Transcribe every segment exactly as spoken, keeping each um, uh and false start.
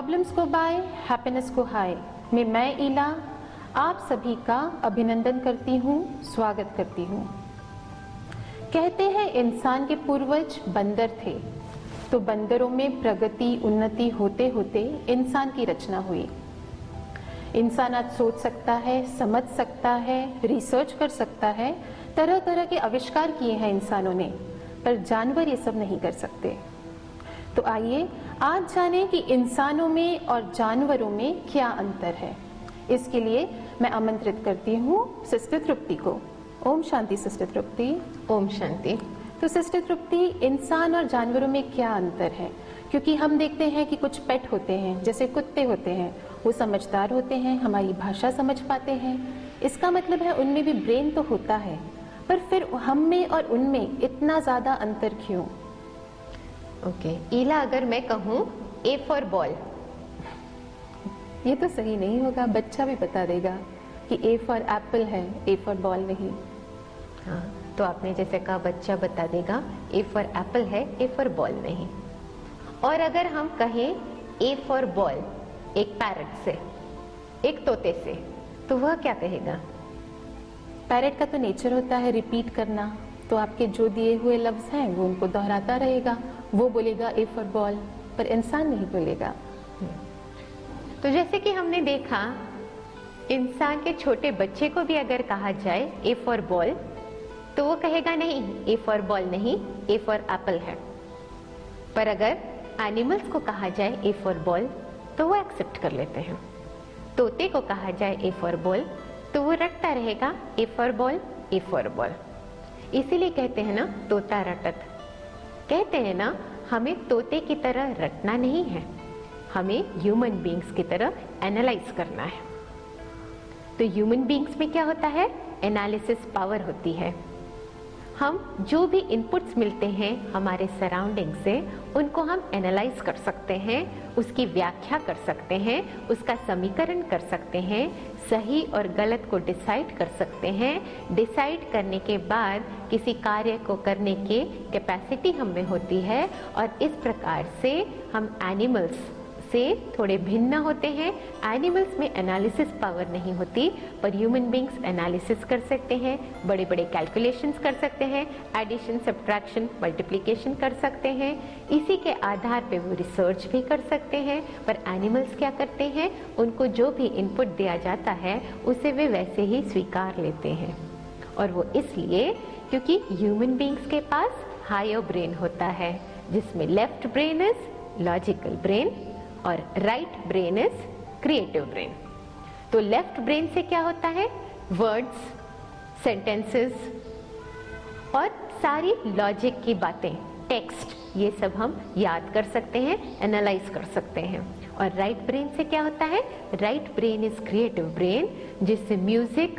Problems को bye, happiness को हाय में मैं ईला आप सभी का अभिनंदन करती हूँ, स्वागत करती हूँ। कहते हैं इंसान के पूर्वज बंदर थे, तो बंदरों में प्रगति उन्नति होते होते इंसान की रचना हुई। इंसान आज सोच सकता है, समझ सकता है, रिसर्च कर सकता है, तरह तरह के आविष्कार किए हैं इंसानों ने, पर जानवर ये सब नहीं कर सकते। तो आइए आज जानें कि इंसानों में और जानवरों में क्या अंतर है। इसके लिए मैं आमंत्रित करती हूँ सिस्टर तृप्ति को। ओम शांति सिस्टर तृप्ति। ओम शांति। तो सिस्टर तृप्ति, इंसान और जानवरों में क्या अंतर है? क्योंकि हम देखते हैं कि कुछ पेट होते हैं, जैसे कुत्ते होते हैं, वो समझदार होते हैं, हमारी भाषा समझ पाते हैं। इसका मतलब है उनमें भी ब्रेन तो होता है, पर फिर हम में और उनमें इतना ज्यादा अंतर क्यों? Okay okay. ईला, अगर मैं कहूँ ए फॉर बॉल, ये तो सही नहीं होगा, बच्चा भी बता देगा कि ए फॉर एप्पल है, ए फॉर बॉल नहीं। हाँ, तो आपने जैसे कहा बच्चा बता देगा ए फॉर एप्पल है, ए फॉर बॉल नहीं। और अगर हम कहें ए फॉर बॉल एक पैरट से, एक तोते से, तो वह क्या कहेगा? पैरट का तो नेचर होता है रिपीट करना, तो आपके जो दिए हुए लफ्ज हैं वो उनको दोहराता रहेगा, वो बोलेगा ए फॉर बॉल, पर इंसान नहीं बोलेगा। तो जैसे कि हमने देखा, इंसान के छोटे बच्चे को भी अगर कहा जाए ए फॉर बॉल, तो वो कहेगा नहीं, ए फॉर बॉल नहीं, ए फॉर एप्पल है। पर अगर एनिमल्स को कहा जाए ए फॉर बॉल, तो वो एक्सेप्ट कर लेते हैं। तोते को कहा जाए ए फॉर बॉल, तो वो रटता रहेगा A for ball, A for ball. इसीलिए कहते हैं ना तोता रटत। कहते हैं ना, हमें तोते की तरह रटना नहीं है, हमें ह्यूमन बीइंग्स की तरह एनालाइज करना है। तो ह्यूमन बीइंग्स में क्या होता है? एनालिसिस पावर होती है। हम जो भी इनपुट्स मिलते हैं हमारे सराउंडिंग से, उनको हम एनालाइज कर सकते हैं, उसकी व्याख्या कर सकते हैं, उसका समीकरण कर सकते हैं, सही और गलत को डिसाइड कर सकते हैं। डिसाइड करने के बाद किसी कार्य को करने की कैपेसिटी हम में होती है, और इस प्रकार से हम एनिमल्स से थोड़े भिन्न होते हैं। एनिमल्स में एनालिसिस पावर नहीं होती, पर ह्यूमन बीइंग्स एनालिसिस कर सकते हैं, बड़े बड़े कैलकुलेशंस कर सकते हैं, एडिशन, सब्ट्रैक्शन, मल्टीप्लिकेशन कर सकते हैं। इसी के आधार पे वो रिसर्च भी कर सकते हैं। पर एनिमल्स क्या करते हैं? उनको जो भी इनपुट दिया जाता है उसे वे वैसे ही स्वीकार लेते हैं, और वो इसलिए क्योंकि ह्यूमन बीइंग्स के पास हायर ब्रेन होता है, जिसमें left brain is logical brain और right brain is creative brain. तो लेफ्ट ब्रेन से क्या होता है? वर्ड्स, सेंटेंसेस और सारी लॉजिक की बातें, टेक्स्ट, ये सब हम याद कर सकते हैं, एनालाइज कर सकते हैं। और राइट ब्रेन से क्या होता है? Right brain is creative brain, जिससे music,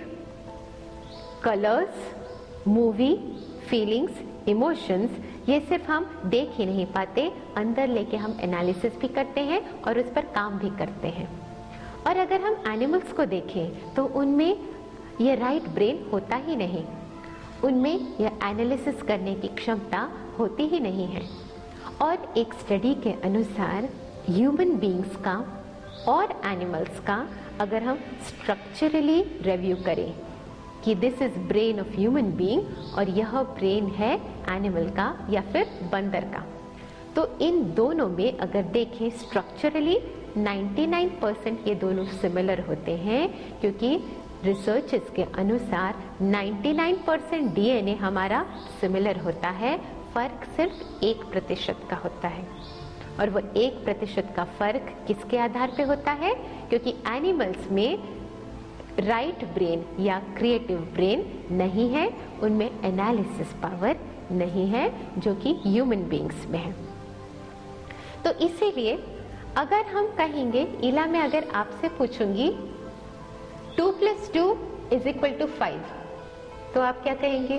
colours, movie, feelings, emotions, ये सिर्फ हम देख ही नहीं पाते, अंदर लेके हम एनालिसिस भी करते हैं और उस पर काम भी करते हैं। और अगर हम एनिमल्स को देखें तो उनमें ये राइट ब्रेन होता ही नहीं, उनमें यह एनालिसिस करने की क्षमता होती ही नहीं है। और एक स्टडी के अनुसार ह्यूमन बीइंग्स का और एनिमल्स का अगर हम स्ट्रक्चरली रिव्यू करें कि this is brain of human being और यह ब्रेन है एनिमल का या फिर बंदर का, तो इन दोनों में अगर देखें स्ट्रक्चरली निन्यानवे परसेंट ये दोनों सिमिलर होते हैं, क्योंकि रिसर्चेस के अनुसार निन्यानवे परसेंट डीएनए हमारा सिमिलर होता है, फर्क सिर्फ एक प्रतिशत का होता है। और वो एक प्रतिशत का फर्क किसके आधार पे होता है? क्योंकि एनिमल्स में राइट ब्रेन या क्रिएटिव ब्रेन नहीं है, उनमें एनालिसिस पावर नहीं है, जो कि ह्यूमन बीइंग्स में है। तो इसीलिए अगर हम कहेंगे, ईला मैं अगर आपसे पूछूंगी two plus two is equal to five, तो आप क्या कहेंगे?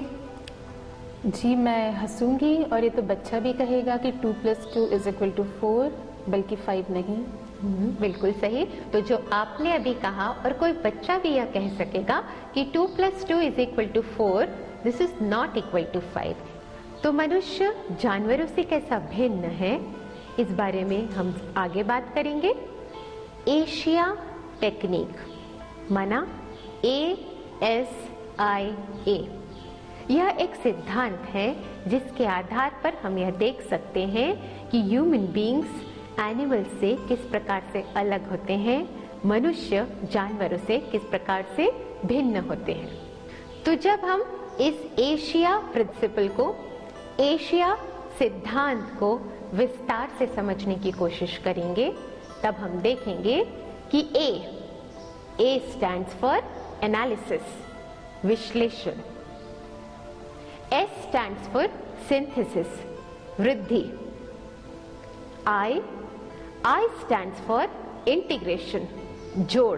जी मैं हंसूंगी, और ये तो बच्चा भी कहेगा कि two plus two is equal to four, बल्कि फाइव नहीं। बिल्कुल सही। तो जो आपने अभी कहा, और कोई बच्चा भी यह कह सकेगा कि two plus two is equal to four, this is not equal to five. तो मनुष्य जानवरों से कैसा भिन्न है, इस बारे में हम आगे बात करेंगे। एशिया टेक्निक, माना ए एस आई ए। यह एक सिद्धांत है जिसके आधार पर हम यह देख सकते हैं कि ह्यूमन बीइंग्स एनिमल से किस प्रकार से अलग होते हैं, मनुष्य जानवरों से किस प्रकार से भिन्न होते हैं। तो जब हम इस एशिया प्रिंसिपल को, एशिया सिद्धांत को विस्तार से समझने की कोशिश करेंगे, तब हम देखेंगे कि A A stands for analysis, विश्लेषण। एस स्टैंड्स फॉर सिंथेसिस, वृद्धि। I I stands for integration, जोड़।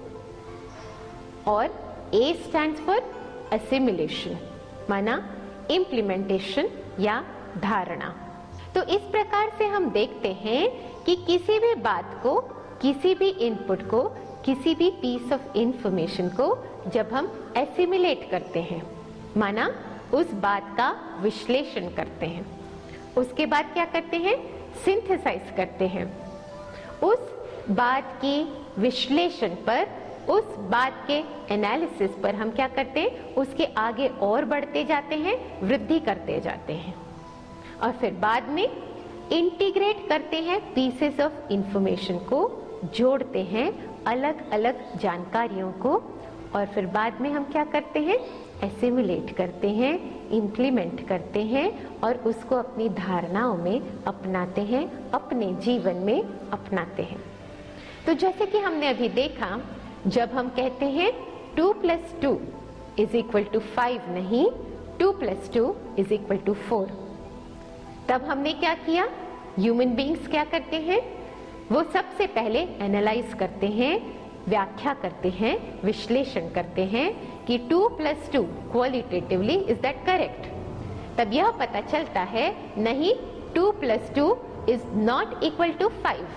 और ए स्टैंड्स फॉर असिमिलेशन, माना इम्प्लीमेंटेशन या धारणा। तो इस प्रकार से हम देखते हैं कि किसी भी बात को, किसी भी इनपुट को, किसी भी पीस ऑफ इंफॉर्मेशन को जब हम एसिमिलेट करते हैं, माना उस बात का विश्लेषण करते हैं, उसके बाद क्या करते हैं, सिंथेसाइज करते हैं। उस बात के विश्लेषण पर, उस बात के एनालिसिस पर हम क्या करते हैं, उसके आगे और बढ़ते जाते हैं, वृद्धि करते जाते हैं। और फिर बाद में इंटीग्रेट करते हैं, पीसेस ऑफ इंफॉर्मेशन को जोड़ते हैं, अलग अलग जानकारियों को। और फिर बाद में हम क्या करते हैं, एसिमुलेट करते हैं, इम्प्लीमेंट करते हैं और उसको अपनी धारणाओं में अपनाते हैं, अपने जीवन में अपनाते हैं। तो जैसे कि हमने अभी देखा, जब हम कहते हैं two plus two is equal to five नहीं, two plus two is equal to four, तब हमने क्या किया, ह्यूमन बीइंग्स क्या करते हैं, वो सबसे पहले एनालाइज करते हैं, व्याख्या करते हैं, विश्लेषण करते हैं कि two plus two qualitatively is that correct. तब यह पता चलता है नहीं, two plus two is not equal to five.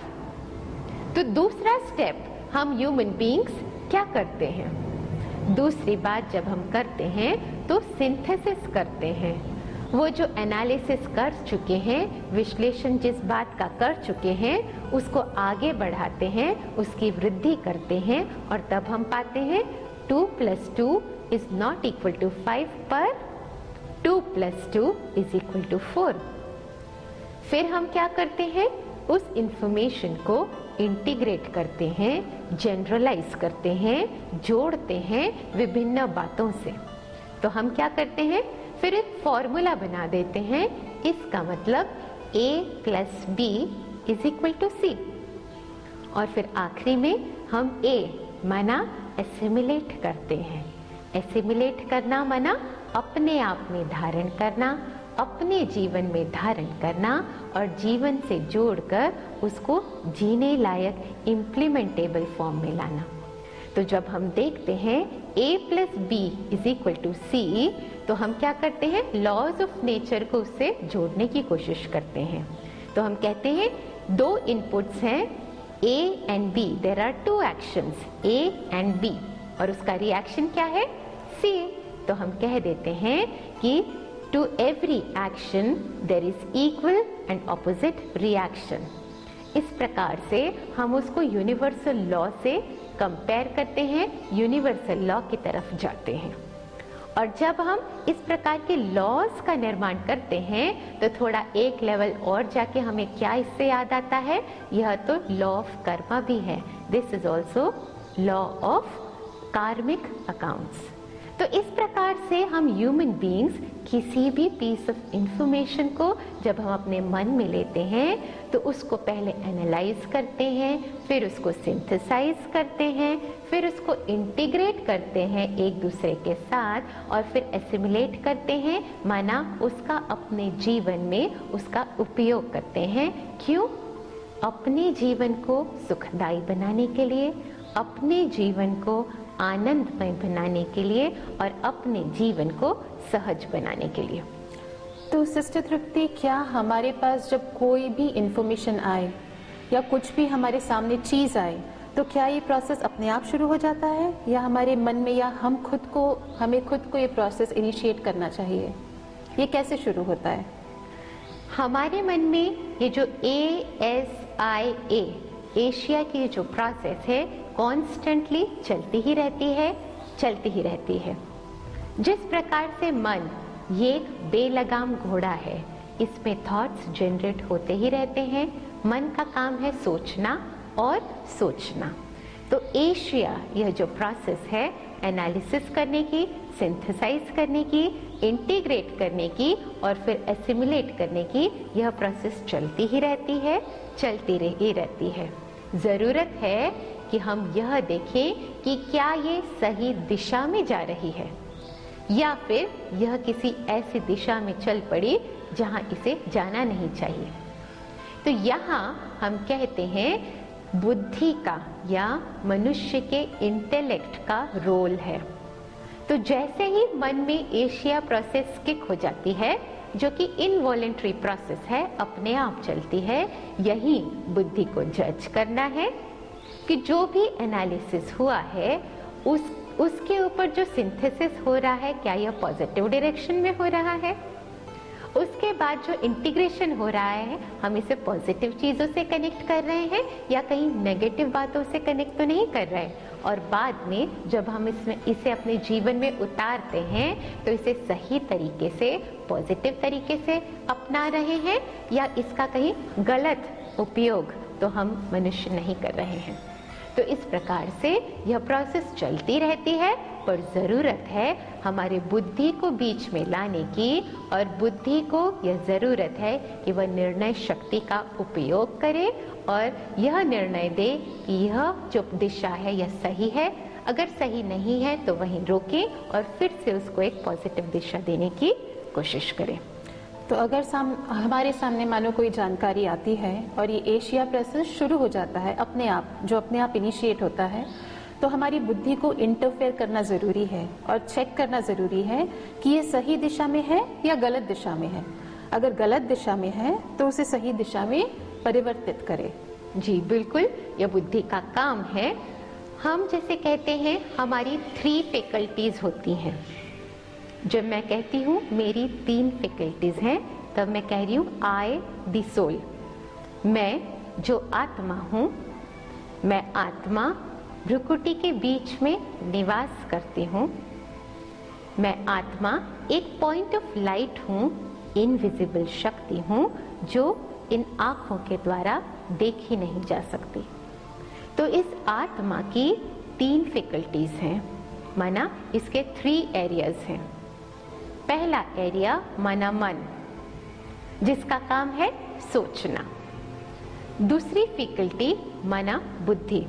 तो दूसरा स्टेप हम ह्यूमन बीइंग्स क्या करते हैं, दूसरी बात जब हम करते हैं तो सिंथेसिस करते हैं। वो जो एनालिसिस कर चुके हैं, विश्लेषण जिस बात का कर चुके हैं, उसको आगे बढ़ाते हैं, उसकी वृद्धि करते हैं और तब हम पाते हैं two plus two is not equal to five, पर two plus two is equal to four. फिर हम क्या करते हैं, उस इंफॉर्मेशन को इंटीग्रेट करते हैं, जनरलाइज करते हैं, जोड़ते हैं विभिन्न बातों से। तो हम क्या करते हैं, फिर एक फॉर्मूला बना देते हैं, इसका मतलब a plus B is equal to C. और फिर आखिरी में हम a माना एसिमिलेट करते हैं। एसिमिलेट करना माना अपने आप में धारण करना, अपने जीवन में धारण करना और जीवन से जोड़कर उसको जीने लायक इम्प्लीमेंटेबल फॉर्म में लाना। तो जब हम देखते हैं a plus B is equal to C, तो हम क्या करते हैं, लॉज ऑफ नेचर को उससे जोड़ने की कोशिश करते हैं। तो हम कहते हैं दो इनपुट्स हैं A and B, there are two actions A and B और उसका रिएक्शन क्या है, C। तो हम कह देते हैं कि to every action there is equal and opposite reaction. इस प्रकार से हम उसको यूनिवर्सल लॉ से कंपेयर करते हैं, यूनिवर्सल लॉ की तरफ जाते हैं। और जब हम इस प्रकार के लॉज का निर्माण करते हैं तो थोड़ा एक लेवल और जाके हमें क्या इससे याद आता है, यह तो लॉ ऑफ कर्मा भी है। This is also law of karmic accounts. तो इस प्रकार से हम ह्यूमन बीइंग्स किसी भी पीस ऑफ इंफॉर्मेशन को जब हम अपने मन में लेते हैं तो उसको पहले एनालाइज करते हैं, फिर उसको सिंथेसाइज करते हैं, फिर उसको इंटीग्रेट करते हैं एक दूसरे के साथ और फिर एसिमिलेट करते हैं, माना उसका अपने जीवन में उसका उपयोग करते हैं। क्यों? अपने जीवन को सुखदायी बनाने के लिए, अपने जीवन को आनंदमय बनाने के लिए और अपने जीवन को सहज बनाने के लिए। तो सिस्टर तृप्ति, क्या हमारे पास जब कोई भी इंफॉर्मेशन आए या कुछ भी हमारे सामने चीज आए तो क्या ये प्रोसेस अपने आप शुरू हो जाता है या हमारे मन में, या हम खुद को हमें खुद को ये प्रोसेस इनिशिएट करना चाहिए? ये कैसे शुरू होता है? हमारे मन में ये जो A S I A Asia की जो प्रोसेस है कॉन्स्टेंटली चलती ही रहती है, चलती ही रहती है। जिस प्रकार से मन ये एक बेलगाम घोड़ा है, इसमें थॉट्स जनरेट होते ही रहते हैं। मन का काम है सोचना और सोचना। तो एशिया यह जो प्रोसेस है एनालिसिस करने की, सिंथेसाइज करने की, इंटीग्रेट करने की और फिर एसिमुलेट करने की, यह प्रोसेस चलती ही रहती है, चलती ही रहती है। जरूरत है कि हम यह देखें कि क्या ये सही दिशा में जा रही है या फिर यह किसी ऐसी दिशा में चल पड़ी जहां इसे जाना नहीं चाहिए। तो यहाँ हम कहते हैं बुद्धि का या मनुष्य के इंटेलेक्ट का रोल है। तो जैसे ही मन में एशिया प्रोसेस किक हो जाती है, जो कि इनवॉलेंट्री प्रोसेस है, अपने आप चलती है, यही बुद्धि को जज करना है कि जो भी एनालिसिस हुआ है उस उसके ऊपर जो सिंथेसिस हो रहा है क्या यह पॉजिटिव डायरेक्शन में हो रहा है। उसके बाद जो इंटीग्रेशन हो रहा है हम इसे पॉजिटिव चीजों से कनेक्ट कर रहे हैं या कहीं नेगेटिव बातों से कनेक्ट तो नहीं कर रहे हैं। और बाद में जब हम इसमें इसे अपने जीवन में उतारते हैं तो इसे सही तरीके से, पॉजिटिव तरीके से अपना रहे हैं या इसका कहीं गलत उपयोग तो हम मनुष्य नहीं कर रहे हैं। तो इस प्रकार से यह प्रोसेस चलती रहती है, पर जरूरत है हमारे बुद्धि को बीच में लाने की और बुद्धि को यह जरूरत है कि वह निर्णय शक्ति का उपयोग करे और यह निर्णय दे कि यह जो दिशा है यह सही है। अगर सही नहीं है तो वहीं रोके और फिर से उसको एक पॉजिटिव दिशा देने की कोशिश करें। तो अगर साम, हमारे सामने मानो कोई जानकारी आती है और ये एशिया प्रोसेस शुरू हो जाता है अपने आप, जो अपने आप इनिशिएट होता है, तो हमारी बुद्धि को इंटरफेयर करना जरूरी है और चेक करना जरूरी है कि ये सही दिशा में है या गलत दिशा में है। अगर गलत दिशा में है तो उसे सही दिशा में परिवर्तित करे। जी बिल्कुल, यह बुद्धि का काम है। हम जैसे कहते हैं हमारी थ्री फैकल्टीज होती हैं। जब मैं कहती हूँ मेरी तीन फैकल्टीज हैं, तब मैं कह रही हूँ आई द सोल, मैं जो आत्मा हूँ। मैं आत्मा भ्रुकुटी के बीच में निवास करती हूँ। मैं आत्मा एक पॉइंट ऑफ लाइट हूँ, इनविजिबल शक्ति हूँ जो इन आंखों के द्वारा देखी नहीं जा सकती। तो इस आत्मा की तीन फैकल्टीज हैं, माना इसके थ्री एरियाज हैं। पहला एरिया माना मन, जिसका काम है सोचना। दूसरी फैकल्टी माना बुद्धि,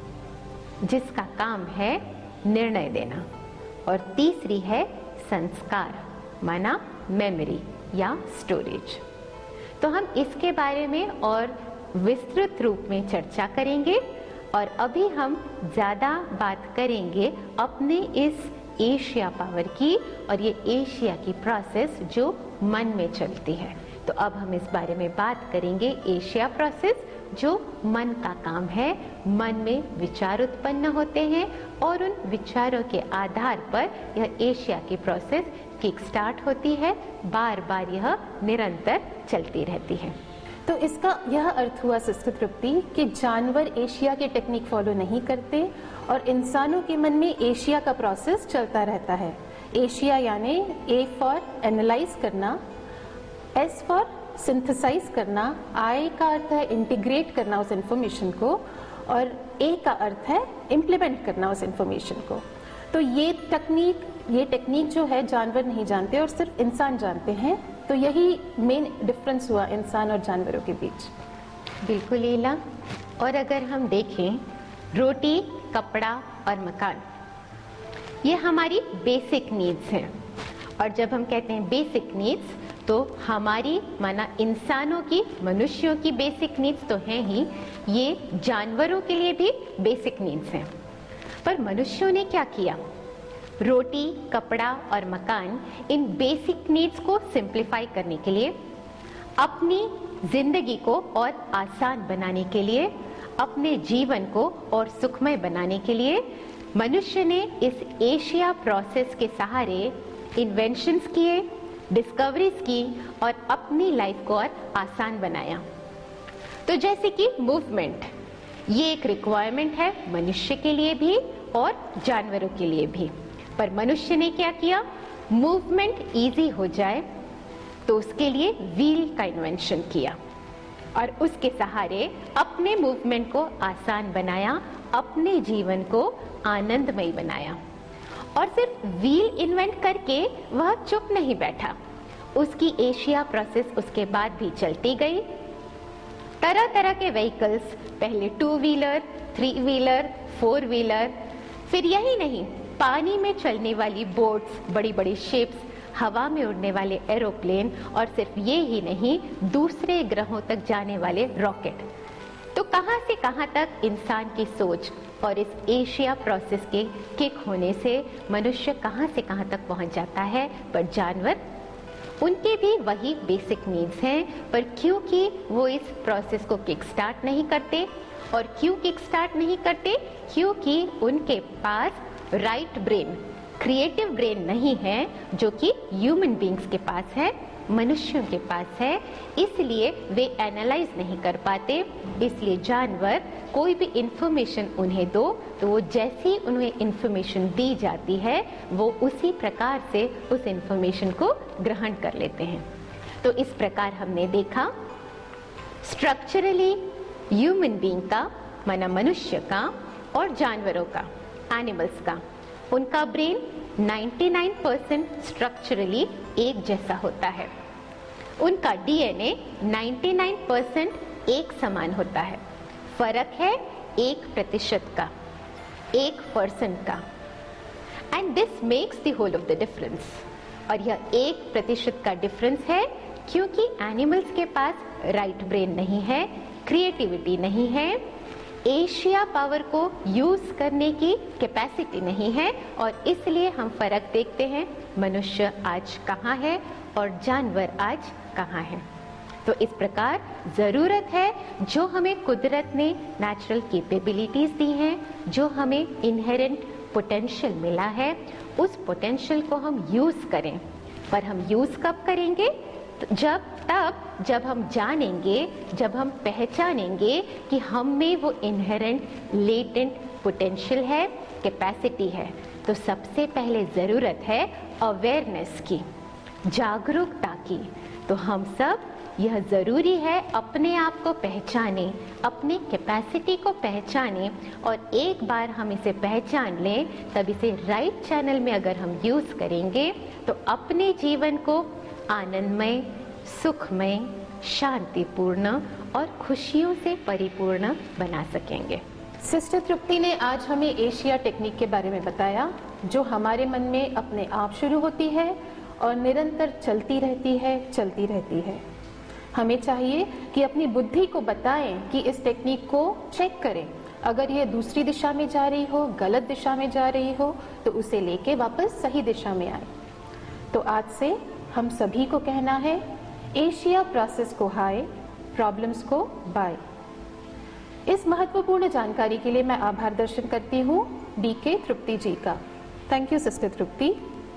जिसका काम है निर्णय देना। और तीसरी है संस्कार, माना मेमोरी या स्टोरेज। तो हम इसके बारे में और विस्तृत रूप में चर्चा करेंगे और अभी हम ज्यादा बात करेंगे अपने इस एशिया पावर की और ये एशिया की प्रोसेस जो मन में चलती है। तो अब हम इस बारे में बात करेंगे एशिया प्रोसेस, जो मन का काम है। मन में विचार उत्पन्न होते हैं और उन विचारों के आधार पर यह एशिया की प्रोसेस किक स्टार्ट होती है। बार बार यह निरंतर चलती रहती है। तो इसका यह अर्थ हुआ सिस्टर तृप्ति कि जानवर एशिया के टेक्निक फॉलो नहीं करते और इंसानों के मन में एशिया का प्रोसेस चलता रहता है। एशिया यानी ए फॉर एनालाइज करना, एस फॉर सिंथेसाइज करना, आई का अर्थ है इंटीग्रेट करना उस इंफॉर्मेशन को और ए का अर्थ है इम्प्लीमेंट करना उस इंफॉर्मेशन को। तो ये टेक्निक ये टेक्निक जो है जानवर नहीं जानते और सिर्फ इंसान जानते हैं। तो यही मेन डिफरेंस हुआ इंसान और जानवरों के बीच। बिल्कुल लीला। और अगर हम देखें रोटी, कपड़ा और मकान, ये हमारी बेसिक नीड्स हैं। और जब हम कहते हैं बेसिक नीड्स तो हमारी माना इंसानों की, मनुष्यों की बेसिक नीड्स तो हैं ही, ये जानवरों के लिए भी बेसिक नीड्स हैं। पर मनुष्यों ने क्या किया? रोटी, कपड़ा और मकान, इन बेसिक नीड्स को सिंप्लीफाई करने के लिए, अपनी जिंदगी को और आसान बनाने के लिए, अपने जीवन को और सुखमय बनाने के लिए मनुष्य ने इस एशिया प्रोसेस के सहारे इन्वेंशंस किए, डिस्कवरीज की और अपनी लाइफ को और आसान बनाया। तो जैसे कि मूवमेंट, ये एक रिक्वायरमेंट है मनुष्य के लिए भी और जानवरों के लिए भी। पर मनुष्य ने क्या किया, मूवमेंट इजी हो जाए तो उसके लिए व्हील का इन्वेंशन किया और उसके सहारे अपने मूवमेंट को आसान बनाया, अपने जीवन को आनंदमय बनाया। और सिर्फ व्हील इन्वेंट करके वह चुप नहीं बैठा, उसकी एशिया प्रोसेस उसके बाद भी चलती गई। तरह तरह के व्हीकल्स, पहले two wheeler, three wheeler, four wheeler, फिर यही नहीं, पानी में चलने वाली बोट्स, बड़ी बड़ी शिप्स, हवा में उड़ने वाले एरोप्लेन, और सिर्फ ये ही नहीं, दूसरे ग्रहों तक जाने वाले रॉकेट। तो कहां से कहां तक इंसान की सोच और इस एशिया प्रोसेस के किक होने से मनुष्य कहां से कहां तक पहुंच जाता है। पर जानवर, उनके भी वही बेसिक नीड्स हैं, पर क्योंकि वो इस प्रोसेस को किक स्टार्ट नहीं करते, और क्यों किक स्टार्ट नहीं करते, क्योंकि उनके पास राइट ब्रेन, क्रिएटिव ब्रेन नहीं है, जो कि ह्यूमन बींग्स के पास है, मनुष्यों के पास है। इसलिए वे एनालाइज नहीं कर पाते। इसलिए जानवर, कोई भी इंफॉर्मेशन उन्हें दो तो वो जैसी उन्हें इंफॉर्मेशन दी जाती है वो उसी प्रकार से उस इंफॉर्मेशन को ग्रहण कर लेते हैं। तो इस प्रकार हमने देखा स्ट्रक्चरली ह्यूमन बीइंग का, माना मनुष्य का, और जानवरों का, एनिमल्स का, उनका ब्रेन निन्यानवे परसेंट स्ट्रक्चरली एक जैसा होता है, उनका डीएनए निन्यानवे परसेंट एक समान होता है। फर्क है एक प्रतिशत का, एक परसेंट का, and this makes the whole of the difference. और यह एक प्रतिशत का डिफरेंस है क्योंकि एनिमल्स के पास राइट ब्रेन नहीं है, क्रिएटिविटी नहीं है, एशिया पावर को यूज करने की कैपेसिटी नहीं है, और इसलिए हम फर्क देखते हैं, मनुष्य आज कहाँ है और जानवर आज कहाँ है। तो इस प्रकार जरूरत है, जो हमें कुदरत ने नेचुरल कैपेबिलिटीज दी हैं, जो हमें इनहेरेंट पोटेंशियल मिला है, उस पोटेंशियल को हम यूज करें। पर हम यूज कब करेंगे? जब तब जब हम जानेंगे, जब हम पहचानेंगे कि हम में वो इनहेरेंट लेटेंट पोटेंशियल है, कैपेसिटी है। तो सबसे पहले जरूरत है अवेयरनेस की, जागरूकता की। तो हम सब, यह जरूरी है अपने आप को पहचाने, अपने कैपेसिटी को पहचाने, और एक बार हम इसे पहचान लें, तब इसे राइट चैनल में अगर हम यूज करेंगे तो अपने जीवन को आनंदमय, सुखमय, शांतिपूर्ण और खुशियों से परिपूर्ण बना सकेंगे। सिस्टर तृप्ति ने आज हमें एशिया टेक्निक के बारे में बताया, जो हमारे मन में अपने आप शुरू होती है और निरंतर चलती रहती है, चलती रहती है। हमें चाहिए कि अपनी बुद्धि को बताएं कि इस टेक्निक को चेक करें, अगर ये दूसरी दिशा में जा रही हो, गलत दिशा में जा रही हो, तो उसे लेके वापस सही दिशा में आए। तो आज से हम सभी को कहना है, एशिया प्रोसेस को हाय, प्रॉब्लम्स को बाय। इस महत्वपूर्ण जानकारी के लिए मैं आभार दर्शन करती हूँ डी के तृप्ति जी का। Thank you sister Tripti.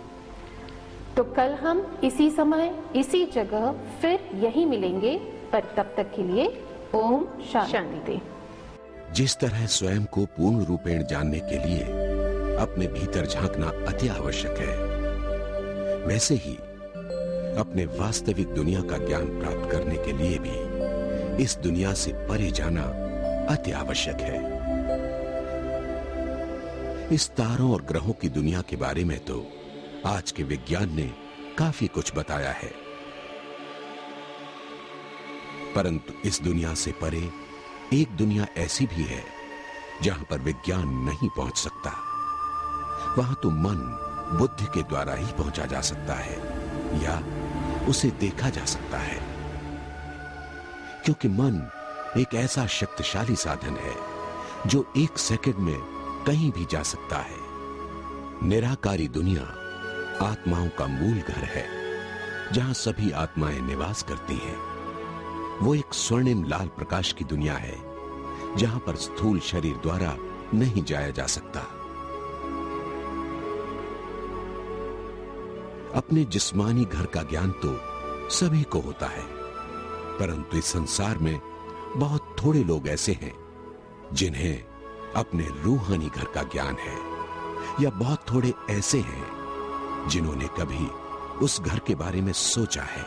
तो कल हम इसी समय, इसी जगह फिर यही मिलेंगे, पर तब तक के लिए ओम शांति। जिस तरह स्वयं को पूर्ण रूपेण जानने के लिए अपने भीतर झांकना अति आवश्यक है, वैसे ही अपने वास्तविक दुनिया का ज्ञान प्राप्त करने के लिए भी इस दुनिया से परे जाना अति आवश्यक है। इस तारों और ग्रहों की दुनिया के बारे में तो आज के विज्ञान ने काफी कुछ बताया है, परंतु इस दुनिया से परे एक दुनिया ऐसी भी है जहां पर विज्ञान नहीं पहुंच सकता। वहां तो मन, बुद्धि के द्वारा ही पहुंचा जा सकता है या उसे देखा जा सकता है, क्योंकि मन एक ऐसा शक्तिशाली साधन है जो एक सेकंड में कहीं भी जा सकता है। निराकारी दुनिया आत्माओं का मूल घर है, जहां सभी आत्माएं निवास करती हैं। वो एक स्वर्णिम लाल प्रकाश की दुनिया है, जहां पर स्थूल शरीर द्वारा नहीं जाया जा सकता। अपने जिस्मानी घर का ज्ञान तो सभी को होता है, परंतु इस संसार में बहुत थोड़े लोग ऐसे हैं जिन्हें अपने रूहानी घर का ज्ञान है, या बहुत थोड़े ऐसे हैं जिन्होंने कभी उस घर के बारे में सोचा है।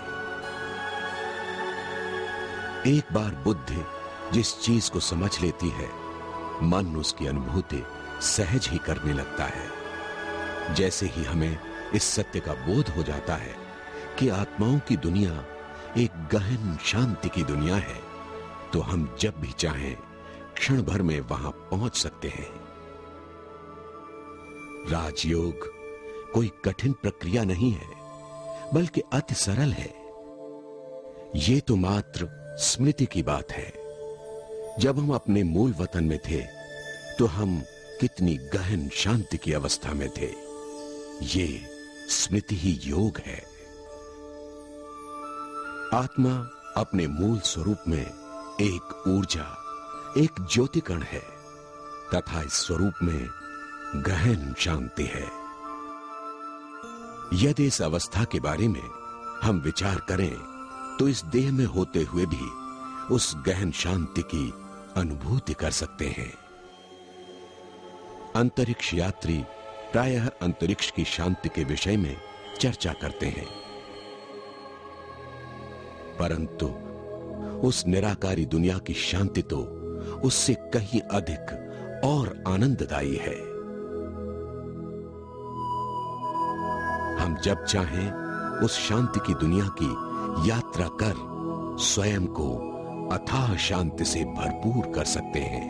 एक बार बुद्धि जिस चीज को समझ लेती है, मन उसकी अनुभूति सहज ही करने लगता है। जैसे ही हमें इस सत्य का बोध हो जाता है कि आत्माओं की दुनिया एक गहन शांति की दुनिया है, तो हम जब भी चाहें क्षण भर में वहां पहुंच सकते हैं। राजयोग कोई कठिन प्रक्रिया नहीं है, बल्कि अति सरल है। ये तो मात्र स्मृति की बात है। जब हम अपने मूल वतन में थे तो हम कितनी गहन शांति की अवस्था में थे। ये स्मृति ही योग है। आत्मा अपने मूल स्वरूप में एक ऊर्जा, एक ज्योति कण है तथा इस स्वरूप में गहन शांति है। यदि इस अवस्था के बारे में हम विचार करें तो इस देह में होते हुए भी उस गहन शांति की अनुभूति कर सकते हैं। अंतरिक्ष यात्री प्रायः अंतरिक्ष की शांति के विषय में चर्चा करते हैं, परंतु उस निराकारी दुनिया की शांति तो उससे कहीं अधिक और आनंददायी है। हम जब चाहें उस शांति की दुनिया की यात्रा कर स्वयं को अथाह शांति से भरपूर कर सकते हैं।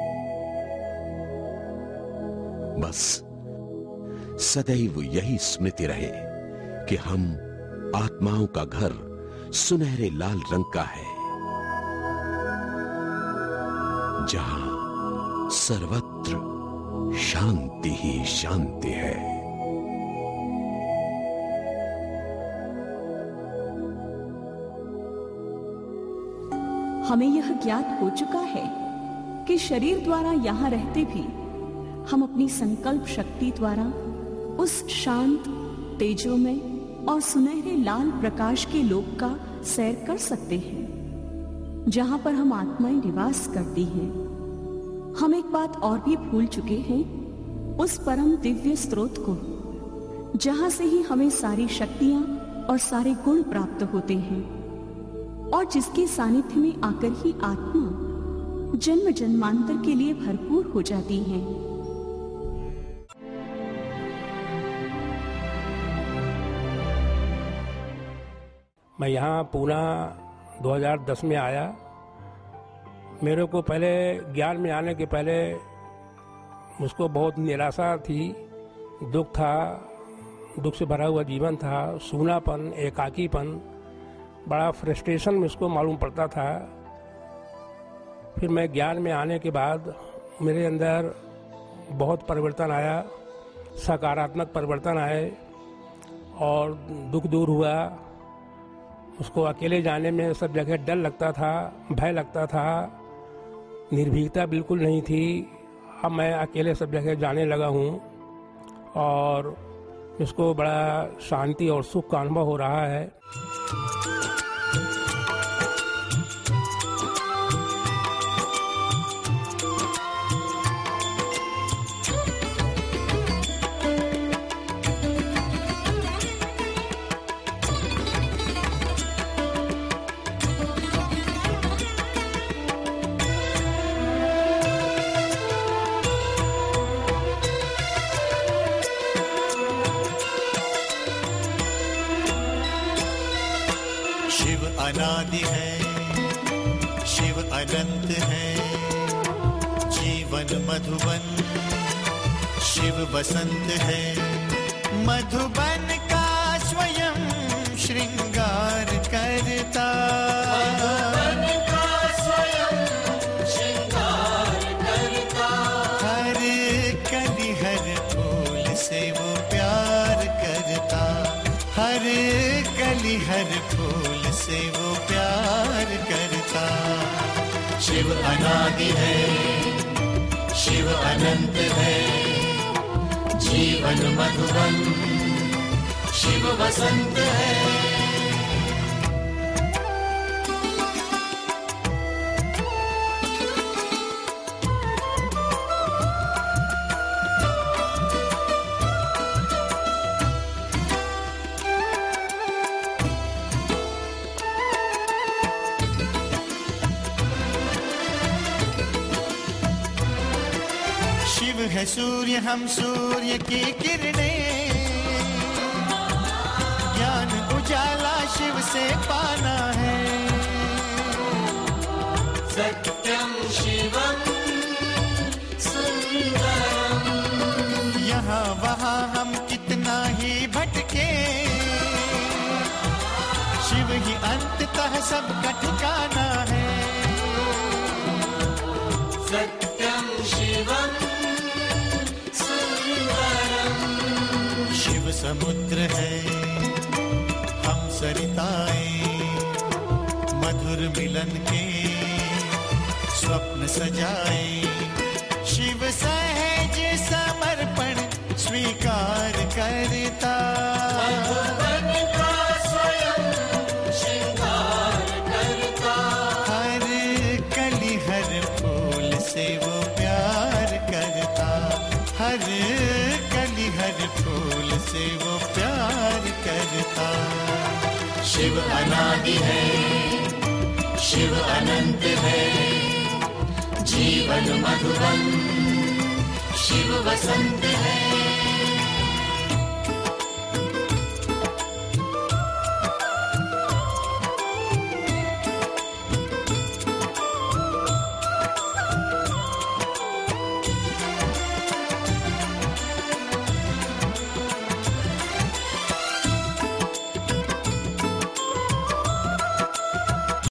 बस सदैव यही स्मृति रहे कि हम आत्माओं का घर सुनहरे लाल रंग का है, जहां सर्वत्र शांति ही शांति है। हमें यह ज्ञात हो चुका है कि शरीर द्वारा यहाँ रहते भी हम अपनी संकल्प शक्ति द्वारा उस शांत, तेजोमय और सुनहरे लाल प्रकाश के लोक का सैर कर सकते हैं, जहाँ पर हम आत्माएं निवास करती हैं। हम एक बात और भी भूल चुके हैं, उस परम दिव्य स्रोत को, जहाँ से ही हमें सारी शक्तियां और सारे गुण प्राप्त होते हैं और जिसके सानिध्य में आकर ही आत्मा जन्म जन्मांतर के लिए भरपूर हो जाती है। मैं यहाँ पूना दो हज़ार दस में आया। मेरे को पहले ज्ञान में आने के पहले मुझको बहुत निराशा थी, दुख था, दुख से भरा हुआ जीवन था, सूनापन, एकाकीपन, बड़ा फ्रस्ट्रेशन मुझको मालूम पड़ता था। फिर मैं ज्ञान में आने के बाद मेरे अंदर बहुत परिवर्तन आया, सकारात्मक परिवर्तन आए और दुख दूर हुआ। उसको अकेले जाने में सब जगह डर लगता था, भय लगता था, निर्भीकता बिल्कुल नहीं थी। अब मैं अकेले सब जगह जाने लगा हूँ और इसको बड़ा शांति और सुख का अनुभव हो रहा है। अनादि है, शिव अनंत है, जीवन मधुबन, शिव बसंत है। मधुबन का स्वयं श्रृंगार करता, मधुबन का स्वयं श्रृंगार करता। हर कली हर फूल से वो प्यार करता, हर कली हर फूल से वो प्यार करता। शिव अनादि है, शिव अनंत है, जीवन मधुबन, शिव बसंत है। सूर्य हम सूर्य की किरणें, ज्ञान उजाला शिव से पाना है। सत्यम शिवम सुंदरम। यहाँ वहाँ हम कितना ही भटके, शिव ही अंततः सबका ठिकाना है। सत्यम शिवम सुंदरम। शिव समुद्र है हम सरिताएं, मधुर मिलन के स्वप्न सजाए। शिव सहज समर्पण स्वीकार करता, मधुबन का स्वयं श्रृंगार करता। हर कली हर फूल से वो प्यार करता, हर कली हर फूल से वो प्यार करता। शिव अनादि है, शिव अनंत है, जीवन मधुबन शिव वसंत है।